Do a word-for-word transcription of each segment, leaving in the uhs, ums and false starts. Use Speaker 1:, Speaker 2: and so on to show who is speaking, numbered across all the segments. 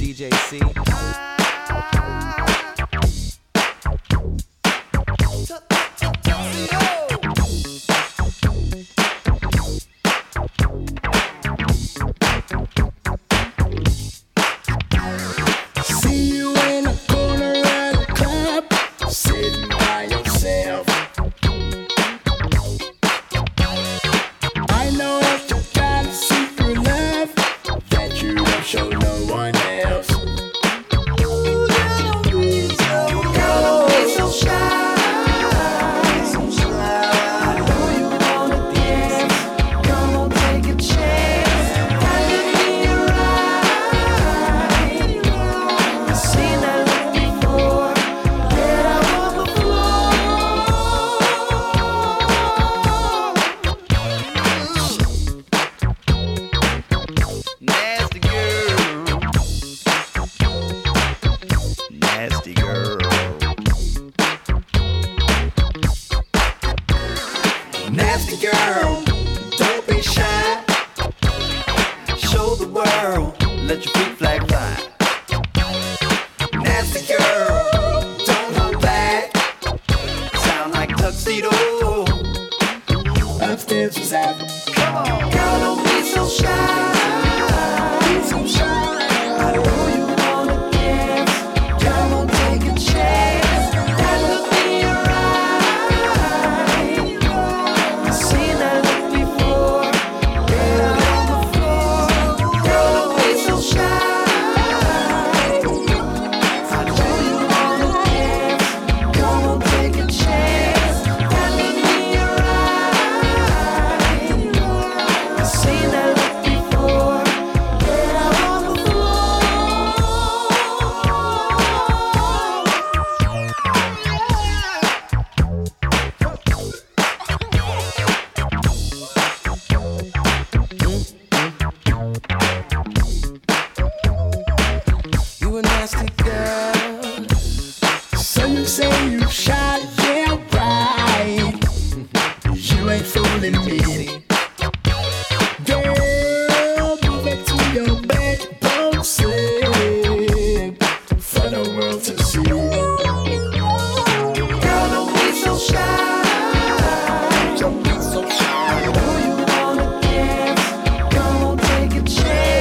Speaker 1: D J C.
Speaker 2: See you in a corner at a club, sitting by yourself. I know that you got a secret love that you don't show no one else. Ooh, girl, don't be so, girl, don't be so shy, so shy. I know you wanna dance, come on, take a chance. I look in your eyes, I've seen that look before, get out on the floor.
Speaker 3: Nasty girl. Nasty girl.
Speaker 2: Nasty girl, don't be shy.
Speaker 3: Show the world. Let your freak flag fly.
Speaker 2: Nasty girl, don't hold back.
Speaker 3: Sound like tuxedo.
Speaker 2: Upstairs was happening.
Speaker 3: Come on.
Speaker 2: Girl, don't be so shy. Be so shy. I know you wanna dance. Come on, take a chance. That look in your eyes, I've seen that look before. Get out on the floor. Girl, don't be so shy. I know you wanna dance. Come on, take a chance. That look in your eyes, I've seen that look before. Get out on the floor.
Speaker 1: You a nasty girl.
Speaker 2: So you say you shot, yeah, right. You ain't fooling me. Girl, move it to your backbone, slip for the world to see. Girl, don't be so shy. Don't be so shy. I know you wanna dance. Come on, take a chance.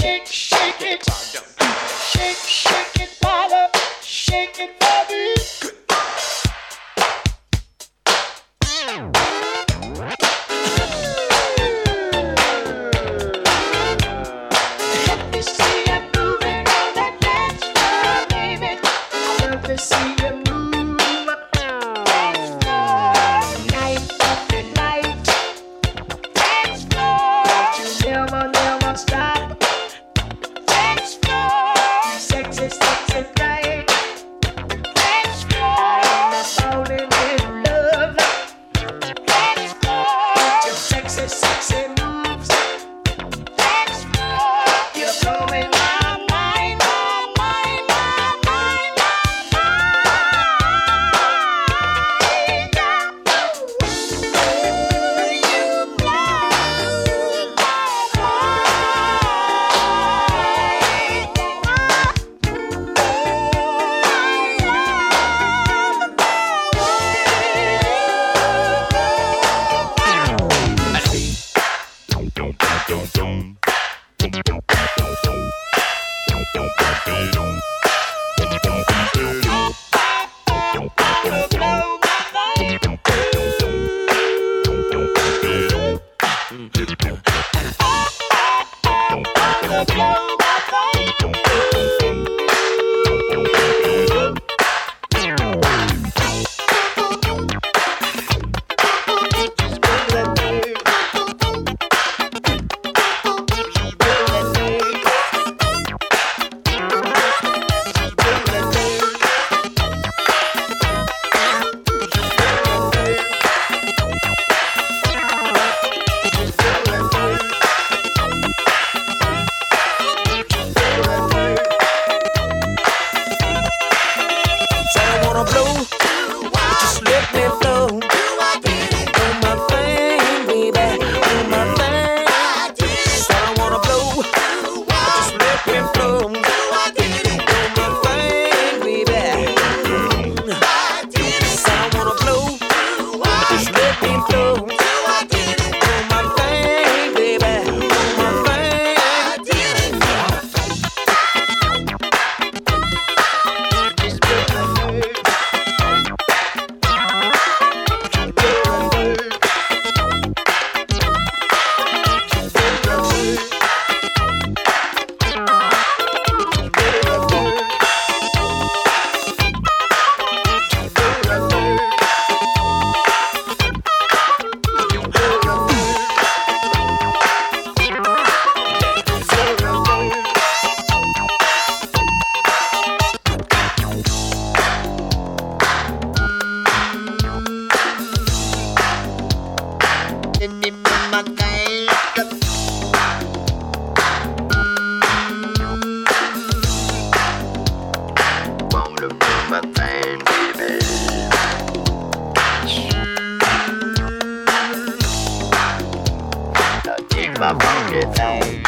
Speaker 2: shake, shake it. Shake, shake it, mama. Shake it for me. Let me see you moving on that dance floor, baby. Let me see you move up dance floor, night after night. Dance floor, you never, never stop. Dance floor, sexy, sexy night. Dance floor, falling in love. Dance floor, your sexy, sexy moves. Dance floor, you're blowing my mind, my mind, my mind, my mind. You blow
Speaker 4: my funky thing.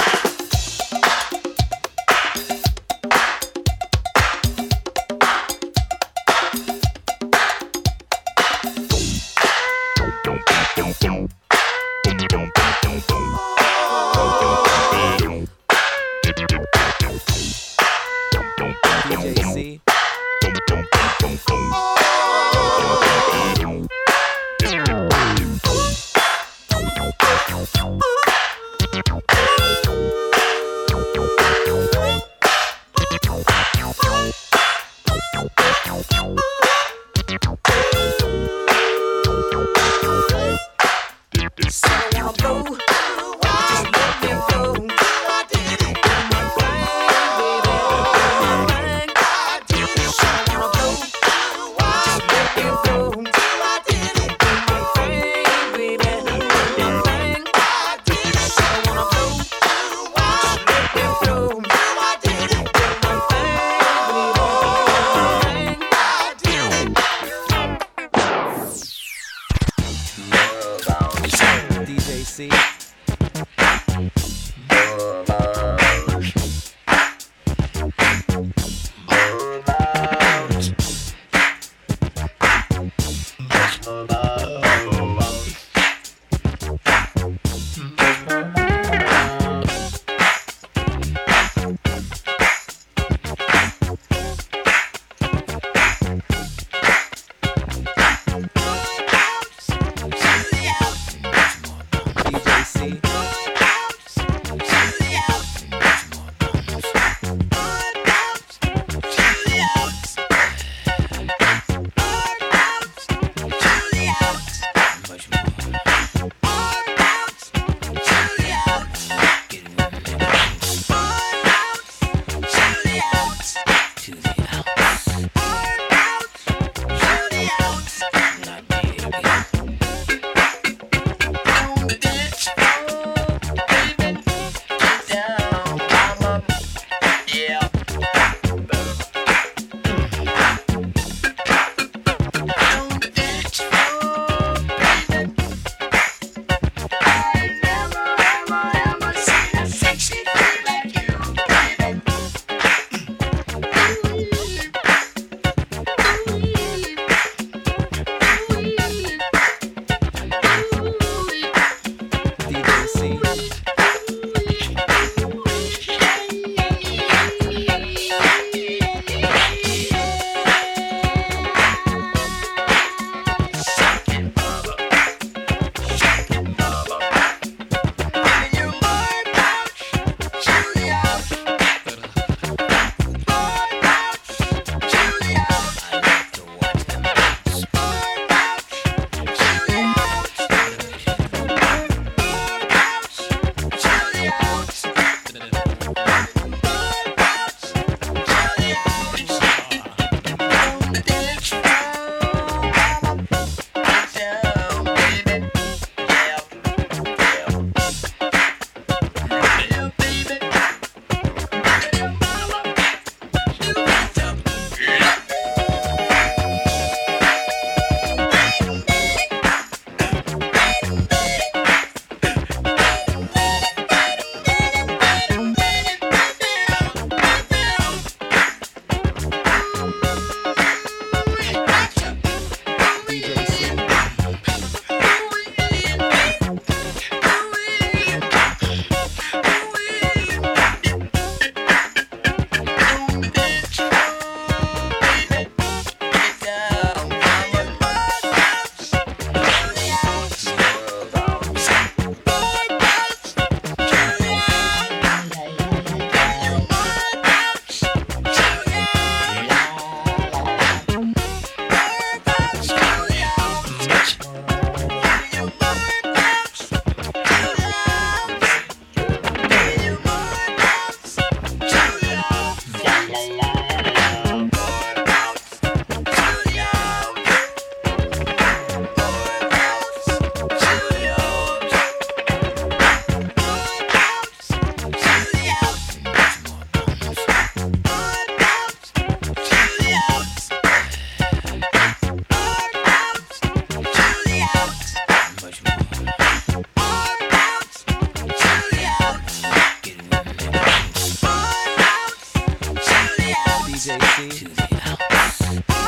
Speaker 1: J C. To the outs.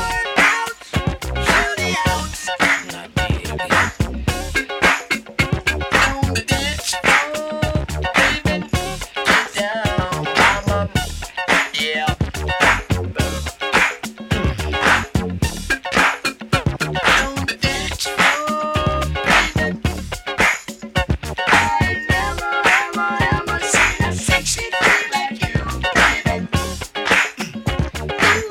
Speaker 1: To the outs. I dig on the dance floor, baby, get down, mama, yeah. On the dance floor, baby. I ain't never, ever, ever seen a sexy thing like you, baby.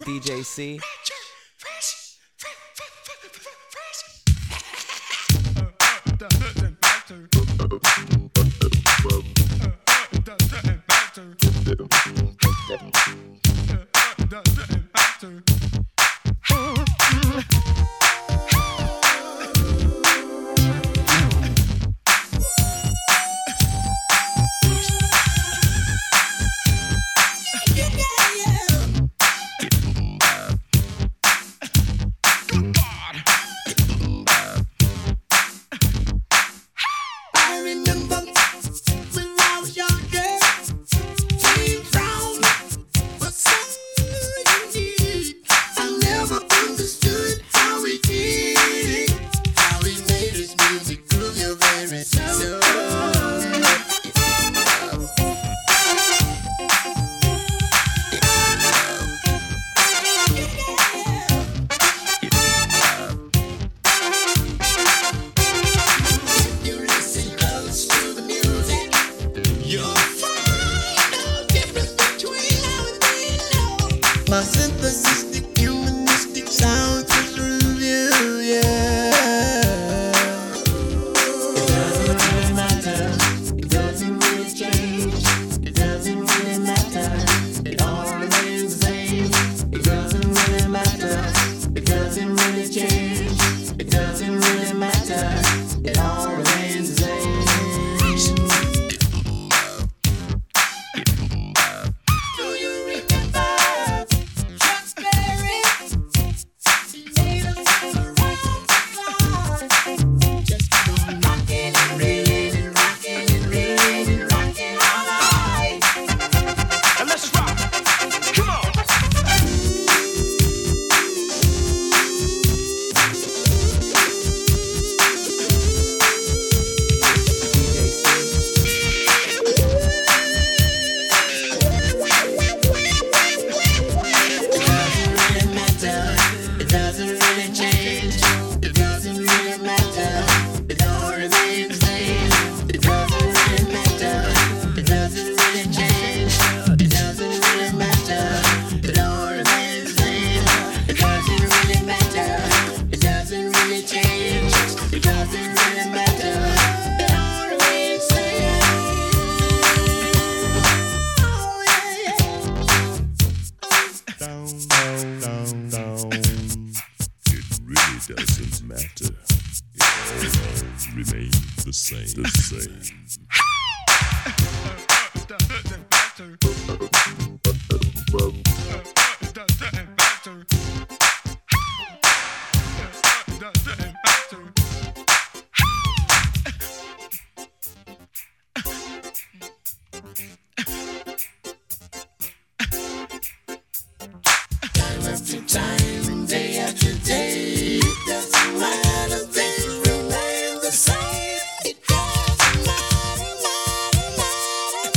Speaker 5: D J C.
Speaker 2: I remember when I was younger, came from a son you need. I never understood how he did, how he made his music groove your very soul. If you listen close to the music, you'll find a difference between how and below. My synthesis, humanistic sound to through you, yeah. It doesn't really matter. It doesn't really change. It doesn't really matter. It all remains the same. It doesn't really matter. It doesn't really change. It doesn't really matter. It all remains the same. Do you remember Chuck Berry? He made us all around the clock. Just keep on rocking and reeling and rocking and reeling and rocking all night.
Speaker 3: And let's rock. Come on.
Speaker 2: It doesn't really change. It doesn't really matter. It all remains the same. It doesn't really matter. It doesn't really change. It doesn't really matter. It all remains the same. It doesn't really matter. It doesn't really change. It doesn't really matter. It all remains the same. Oh, yeah,
Speaker 6: It really doesn't matter. It all remains the same. The same.
Speaker 2: Time after time and day after day, it doesn't matter, things remain the same. It doesn't matter, matter, matter,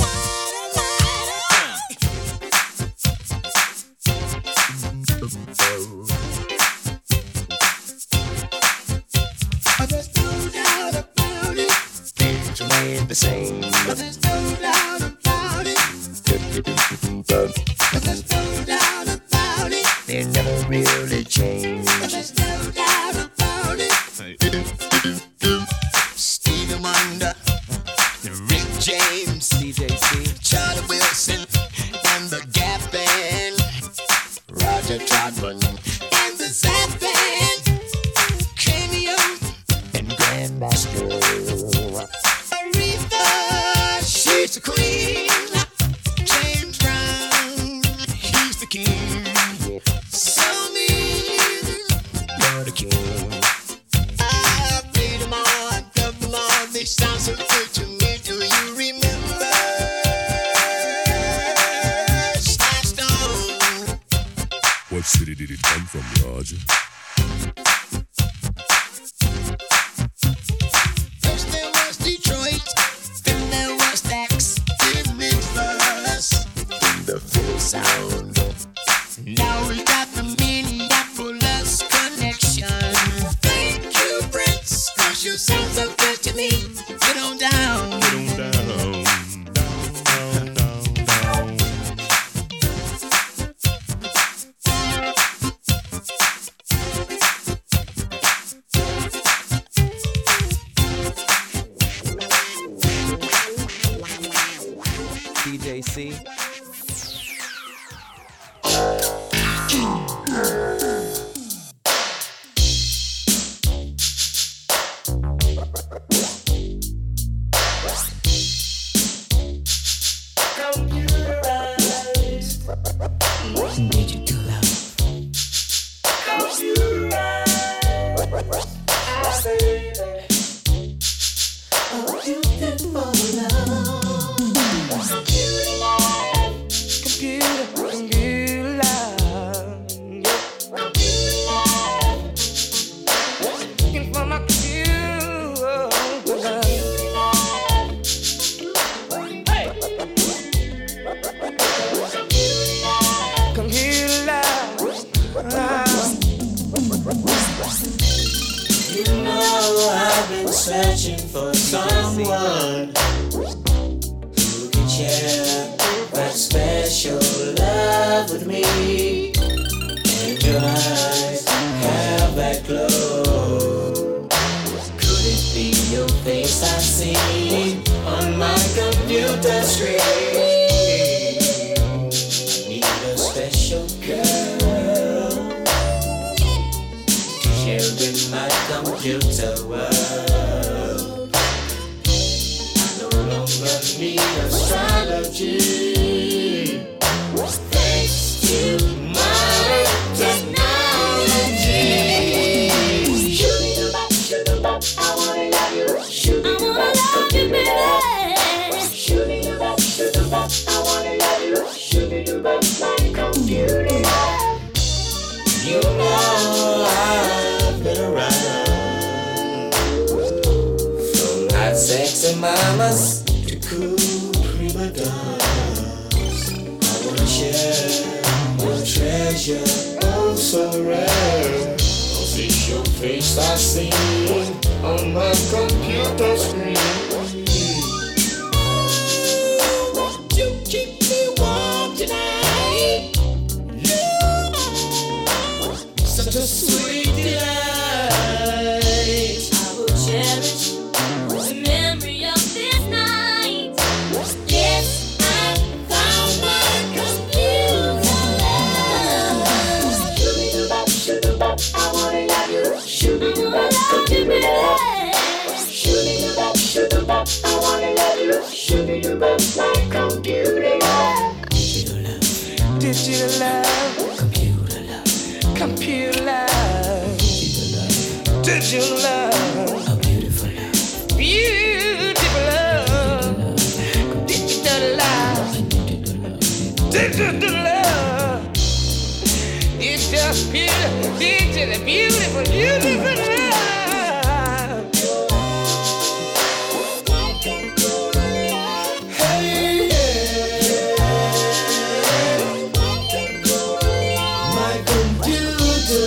Speaker 2: matter, matter. But there's no doubt about it, things remain the same. But there's no doubt about it. But there's no doubt about it. They never really change. But there's no doubt about it. Stevie Wonder, Rick James,
Speaker 5: D J C.
Speaker 2: Charlie Wilson, and the Gap Band, Roger Troutman, and the Zap Band, Cameo, and Grandmaster. Aretha, she's the queen. James Brown, he's the king. So mean, you're the king. I played them all, I loved them all. They sound so good to me. Do you remember? Star Stone.
Speaker 6: What city did it come from, Roger?
Speaker 2: First there was Detroit, then there was Dax, then Memphis, then the full sound. Now we got the Minneapolis connection. Thank you, Prince, 'cause you sound so good to me. Get on down.
Speaker 6: Get on down. Down, down, down, down.
Speaker 5: someone who can share that special love with me. And your eyes have that glow. Could it be your face I see on my computer screen? I need a special girl to share in my computer world. I no longer need astrology. Thanks to my technology. Shoot it up, shoot it up, I wanna love you. Shoot it up, baby. Shoot it up, shoot it up, I wanna love you. Shoot it up, my computer. You know I've been around, from hot sexy mamas to cool prima donnas. I wanna share your treasure, oh so rare. Cause it's your face I see on my computer screen. Won't you keep me warm tonight? Such a sweet delight.
Speaker 7: I will cherish the memory of this night. Yes, I found my computer love.
Speaker 5: Shoot it up, shoot it up, I wanna love you. Shoot
Speaker 7: I
Speaker 5: it
Speaker 7: wanna
Speaker 5: up,
Speaker 7: love you,
Speaker 5: computer.
Speaker 7: baby.
Speaker 5: Shoot it up, shoot it up, I wanna love you. Shoot it up, my computer. Digital love,
Speaker 1: Digital love,
Speaker 5: computer love,
Speaker 1: computer love,
Speaker 5: digital love,
Speaker 1: digital love,
Speaker 5: a beautiful love,
Speaker 1: beautiful love, digital love, digital love. It's just beautiful, digital, beautiful, beautiful love.
Speaker 5: Hey, yeah. My computer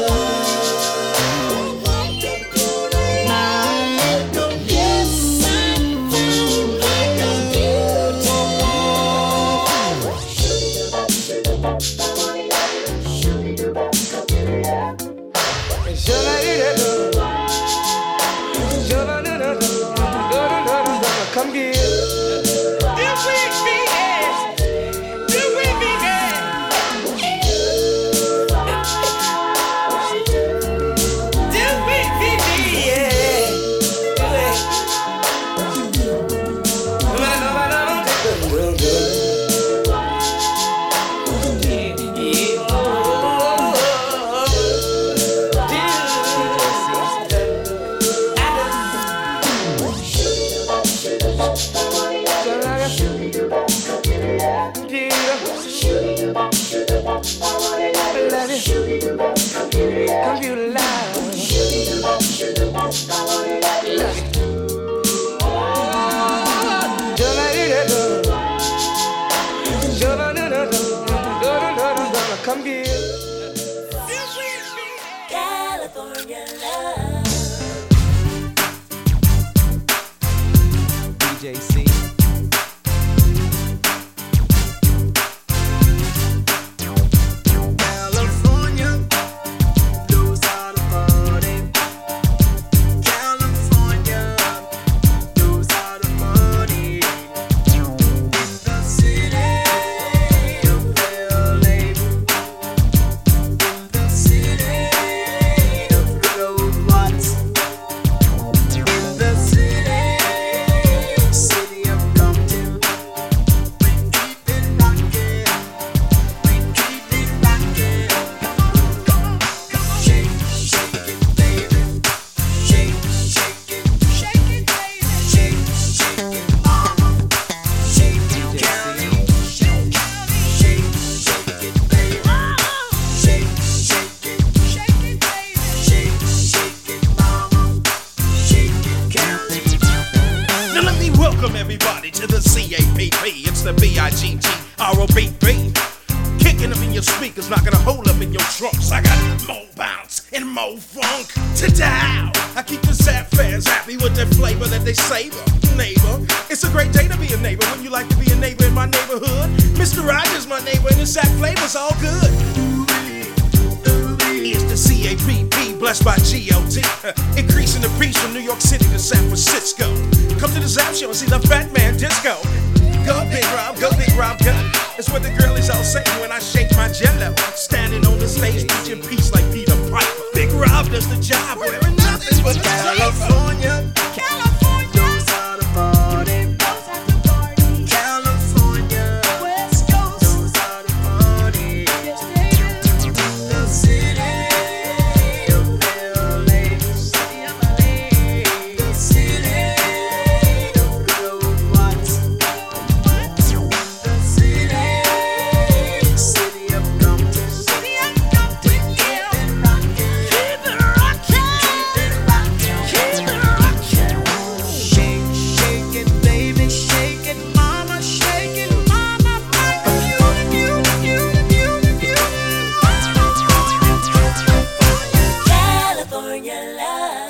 Speaker 5: love. Yes, I found my computer love. Shoot it up, shoot it up, I wanna love you. Shoot it up, computer love.
Speaker 1: Come here. Do we be yes? Do we be yes? Do we be yes? Computer love. Come here.
Speaker 7: California love.
Speaker 8: D J C.
Speaker 2: California, those are the party. California, those are the party. In the city of L A, in the city of Road Watts, in the city, city of Compton. We keep it rockin', we keep it rockin'. Shake, shake it, baby. Shake, shake it, shake it, baby. Shake, shake it, mama. Shake it, County. Shake, shake, shake it, baby. Shake, shake it, shake it, baby. Shake, shake it, mama. Shake it, County.
Speaker 9: Now let me welcome everybody to the C A P P. It's the B I G G R O B B. Kicking
Speaker 8: Rocking them in your speakers, knocking a hole up in your trunks. I got more bounce and more funk to dial. I keep the Zap fans happy with their flavor that they savor. Neighbor, it's a great day to be a neighbor. Wouldn't you like to be a neighbor in my neighborhood? Mister Rogers, my neighbor, and the Zap flavor's all good. It's the C A P P, blessed by G O T. Uh, increasing the peace from New York City to San Francisco. Come to the Zap Show and see the Fat Man Disco. Go Big Rob, go Big Rob, go. It's what the girlies all say when I shake my jello. Standing on the stage, preaching peace like Peter Piper. Big Rob does the job, wearing nothing but California. California knows how to party. California, West Coast knows how to party. The city of L A, city of L A, the city of good old Watts. The city, city of Compton, city of Compton, keep it rockin', keep it rockin', keep it rockin', keep it rockin'. Shake, shake it, baby, shake it, mama, shake it, mama, mama, beauty, beauty, beauty, beauty, beauty.
Speaker 7: California love.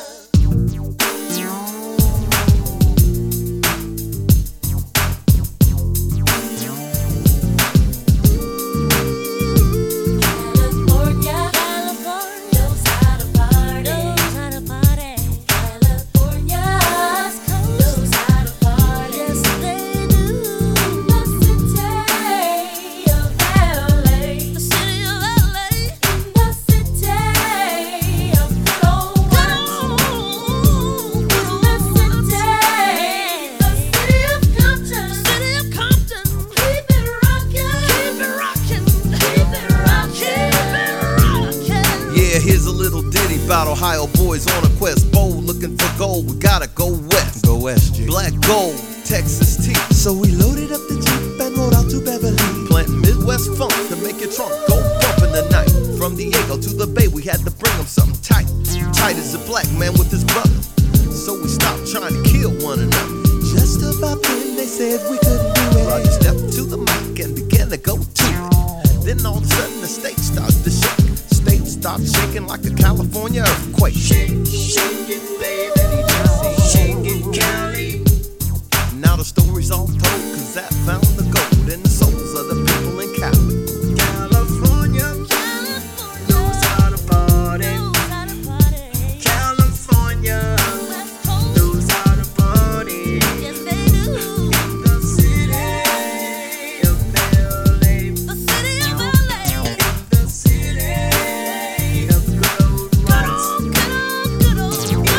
Speaker 7: California, California knows how to party. Knows how to party. California's coast knows how to party. Yes, they do. The city of L A, the city of L A, the city of good old Watts. The city, the city of Compton, the city of Compton. Keep it rockin', keep it rockin', keep it rockin', keep it rockin'.
Speaker 3: Yeah, here's a little ditty about Ohio boys on a quest. Bold looking for gold, we gotta go west. Go west, G. Black gold, Texas tea. So we loaded up the Jeep and rode out to Beverly. Planting Midwest funk to make your trunk go bump in the night. From Diego to the Bay, we had to bring them something tight. Tight as a black man with his brother. So we stopped trying to kill one another. Just about then they said we couldn't do it. Roger stepped to the mic and began to go to it. Then all of a sudden the stage started to shake. Stage started shaking like a California earthquake. Shake, shake it, baby. Shake it, Cali. Now the story's all told, cause that found the gold in the souls of the people in Cali. California knows how to party. California knows how to party.
Speaker 7: Yes, they do.
Speaker 3: The city of L A,
Speaker 7: The city of L A.
Speaker 3: the city of good old Watts.
Speaker 7: Good old, good old, good old.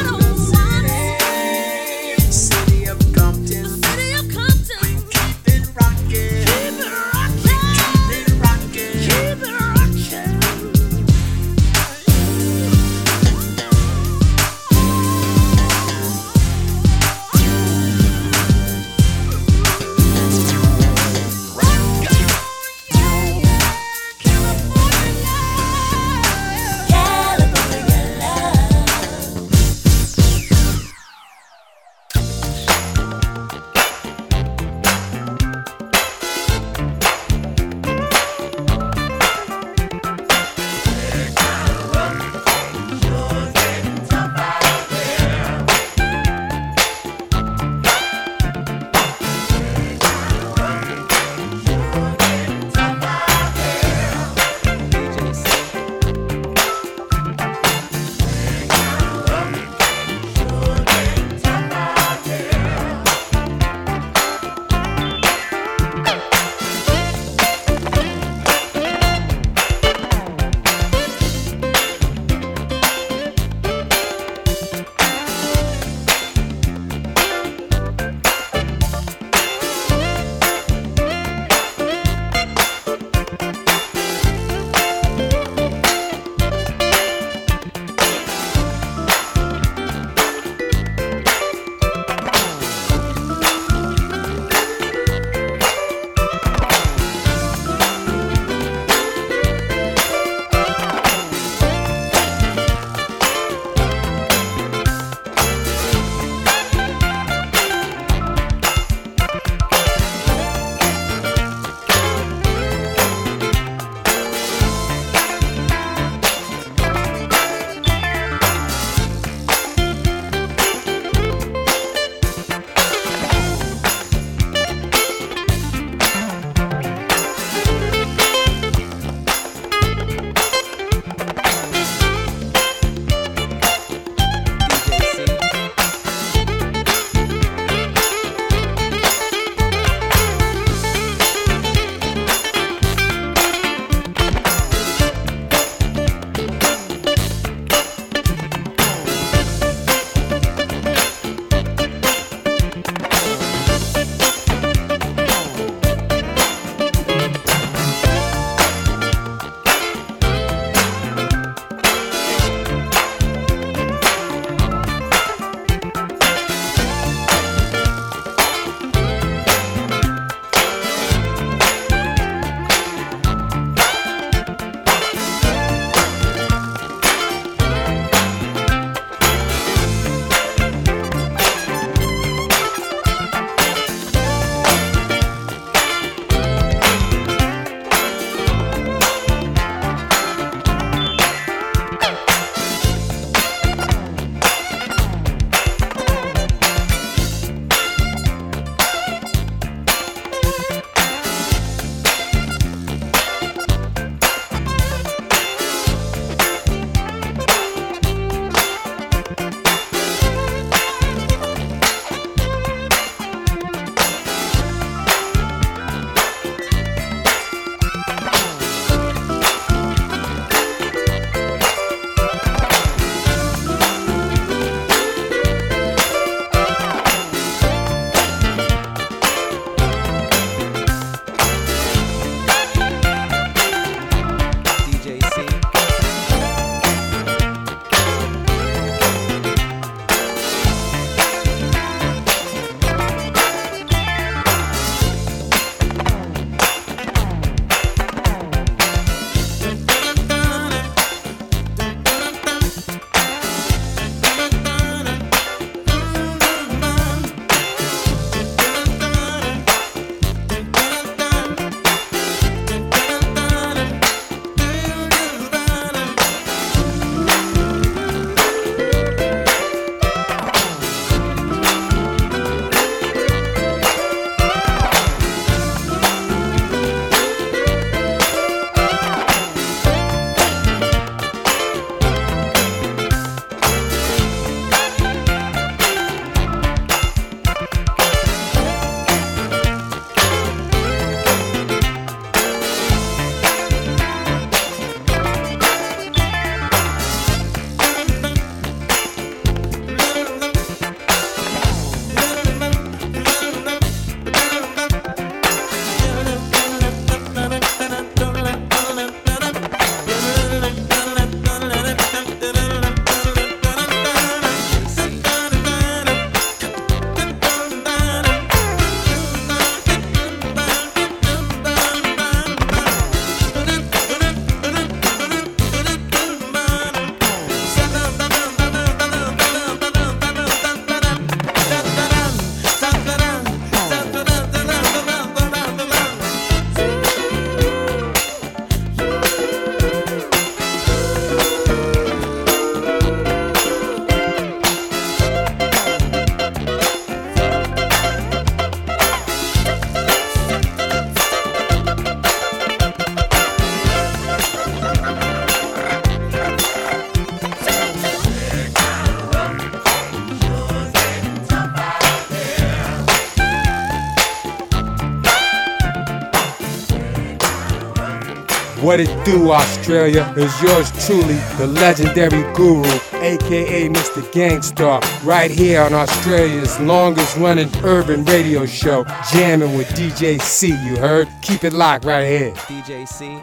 Speaker 9: What it do, Australia? Is yours truly, the legendary Guru, aka Mister Gangstar, right here on Australia's longest running urban radio show, jamming with D J C, you heard? Keep it locked right here.
Speaker 3: D J C.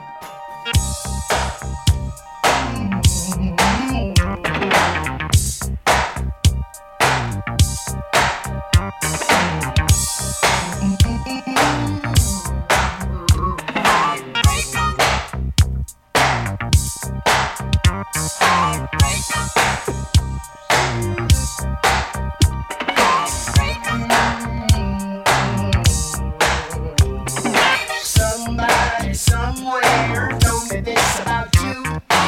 Speaker 8: Somebody somewhere told me this about you.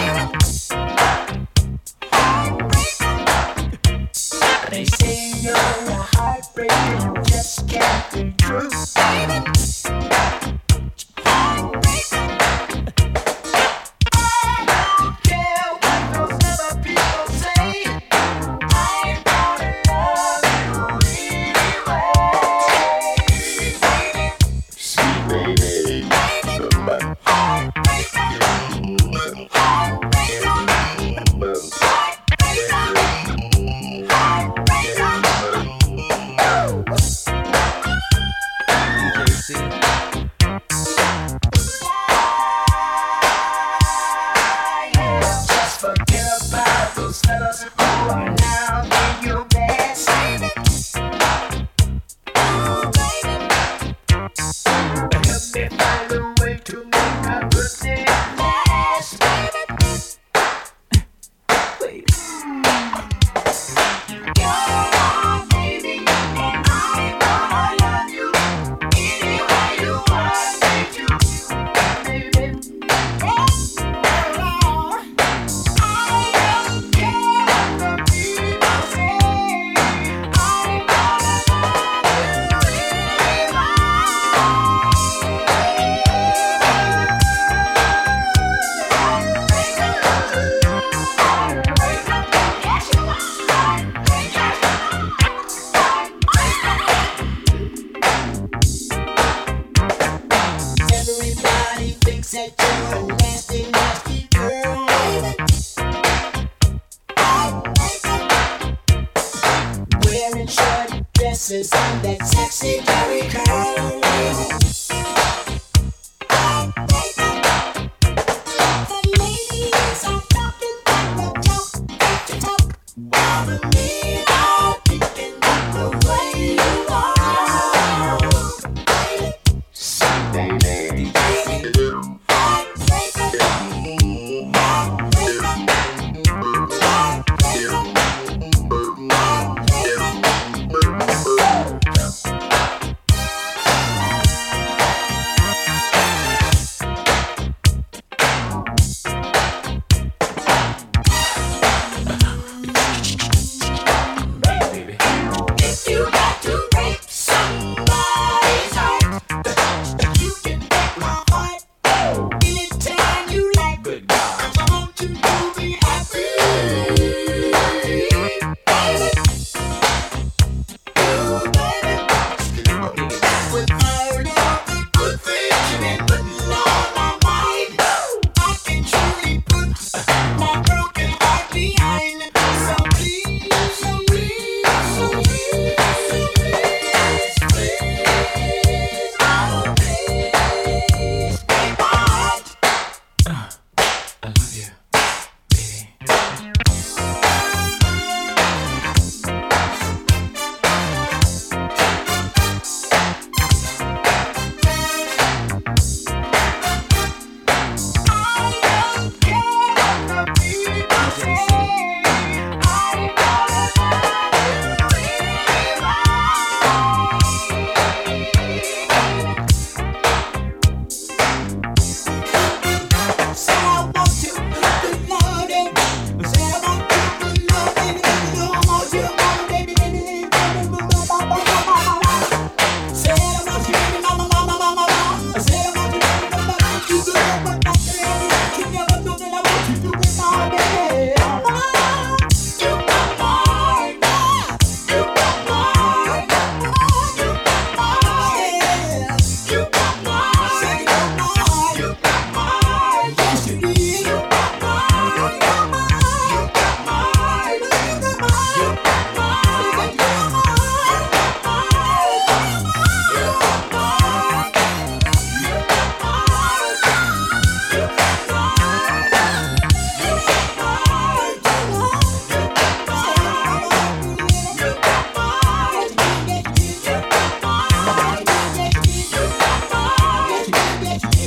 Speaker 8: They say you're a heartbreaker, you just can't be true. And that sexy Jerry curl. The ladies are talking about the talk that you talk, while the men are picking up the way you are. So baby,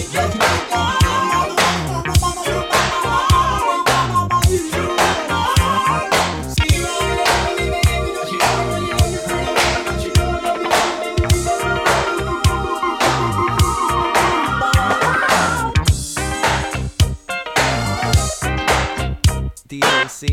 Speaker 3: D A C.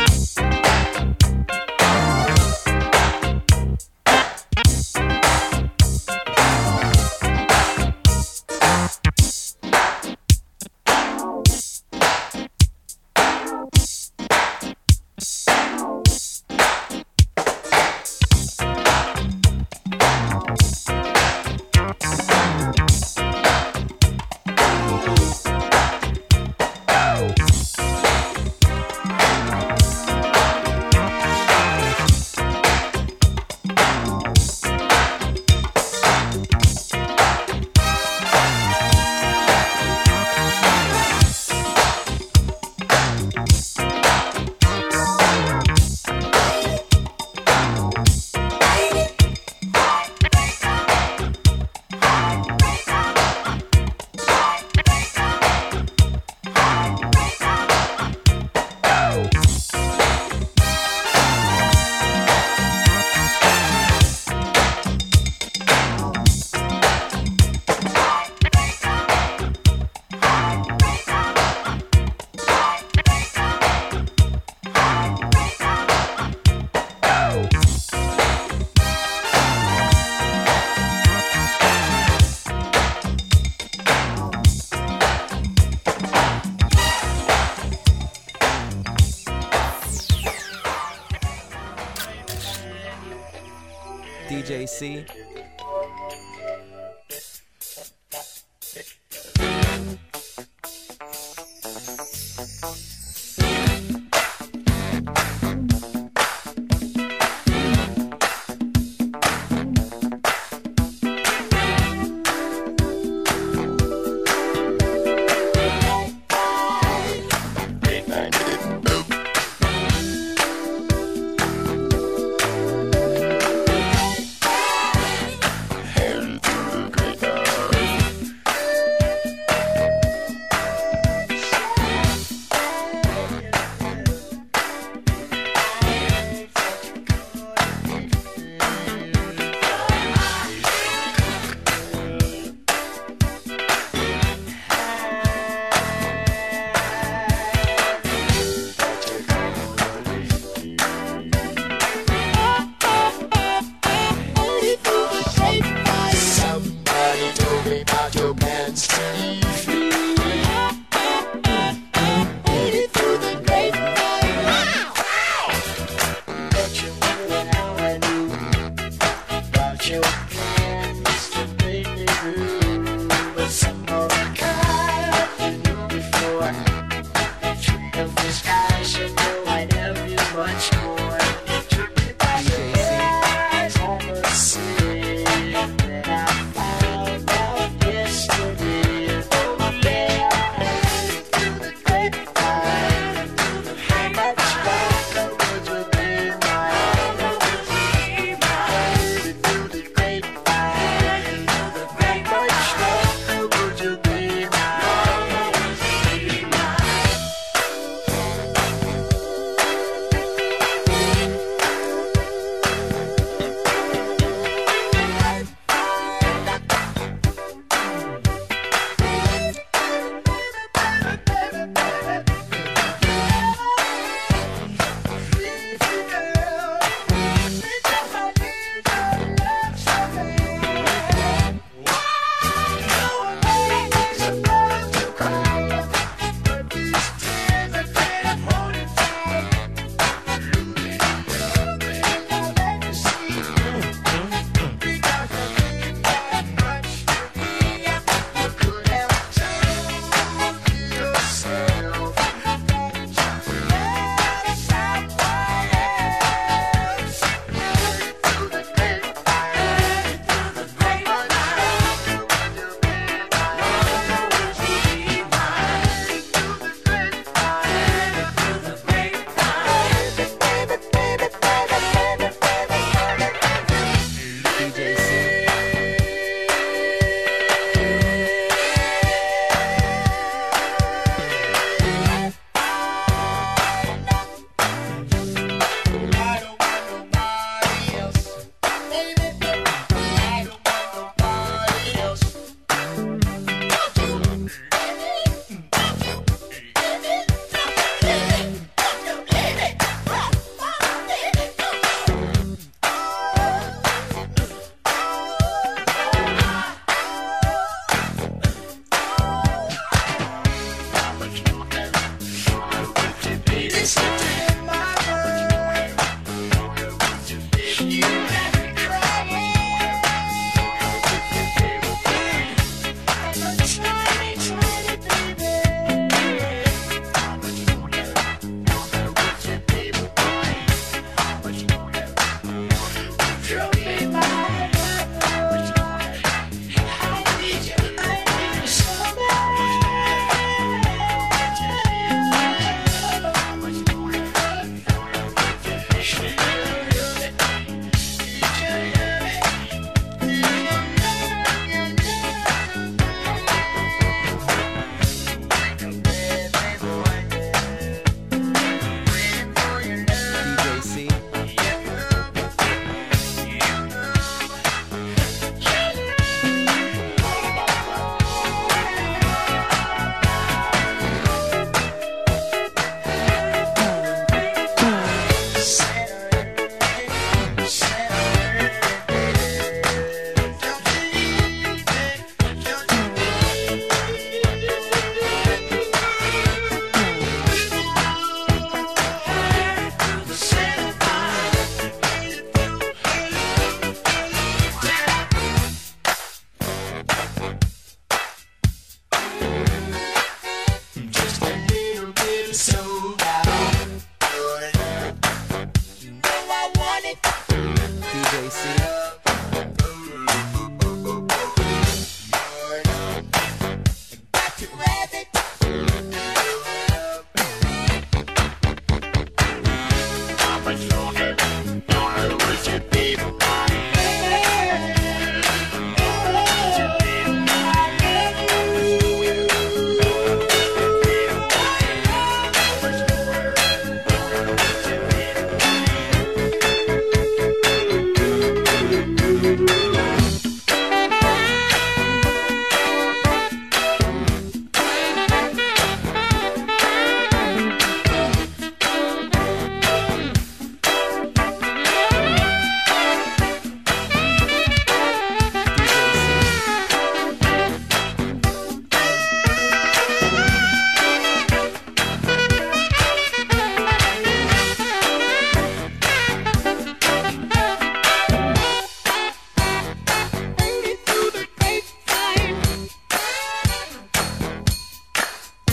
Speaker 3: D J C.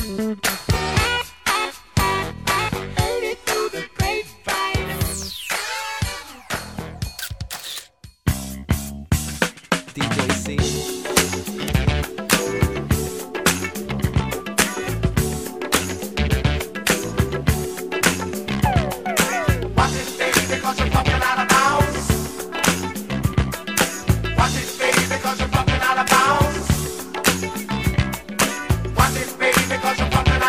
Speaker 1: Heard it through the grapevine.
Speaker 3: D J C.
Speaker 1: Watch it, baby, cause you're fucking out of bounds. Watch it, baby, cause you're fucking out of bounds. Watch it, baby, cause you're fucking out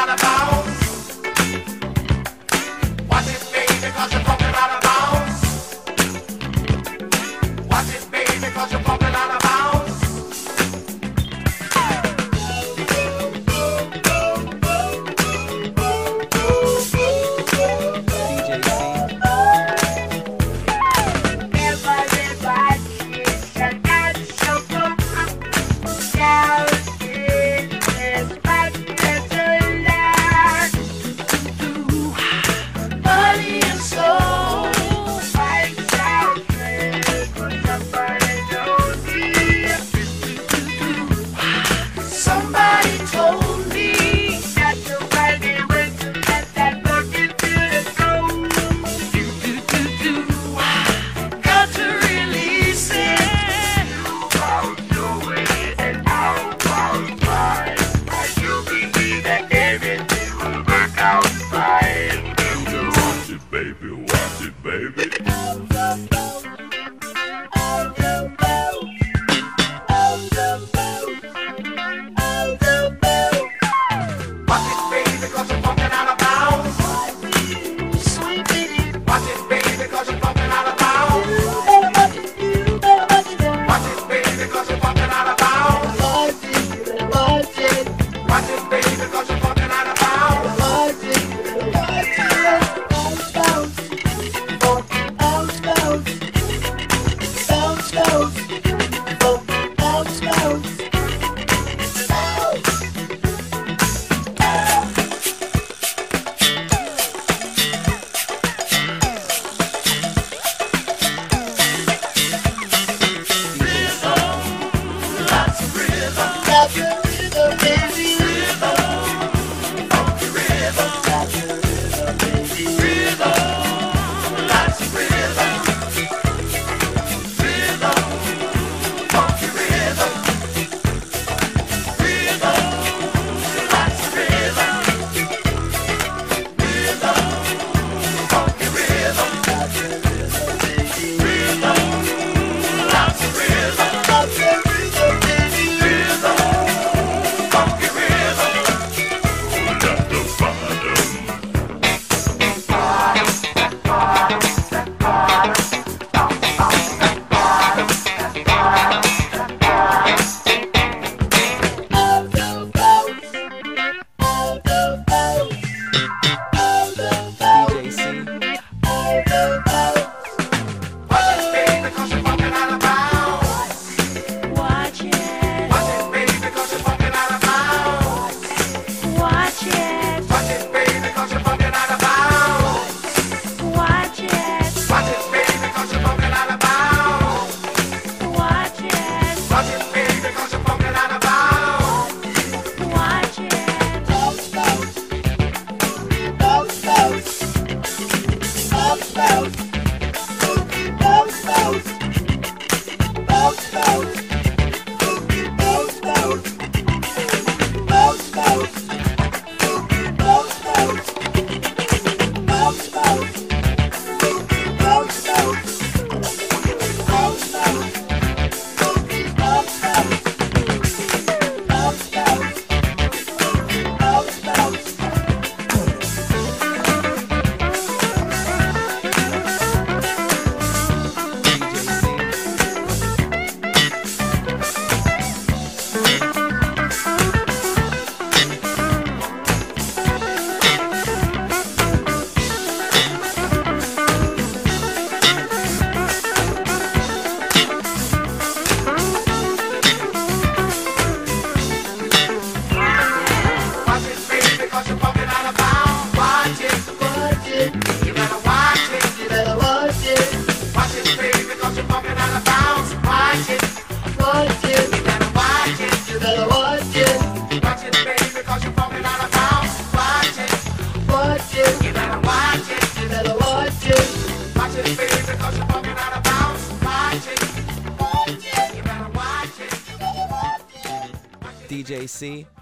Speaker 10: D J C.